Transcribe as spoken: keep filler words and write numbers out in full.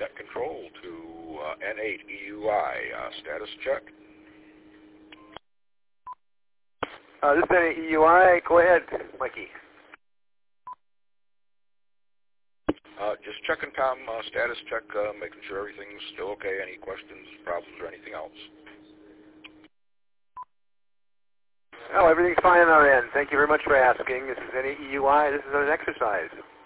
net control to uh, N eight E U I. Uh, status check. Uh, this is N eight E U I. Go ahead, Mikey. Uh, just checking com, uh, status check, uh, making sure everything's still okay. Any questions, problems, or anything else? Oh, everything's fine on our end. Thank you very much for asking. This is N eight E U I. This is an exercise.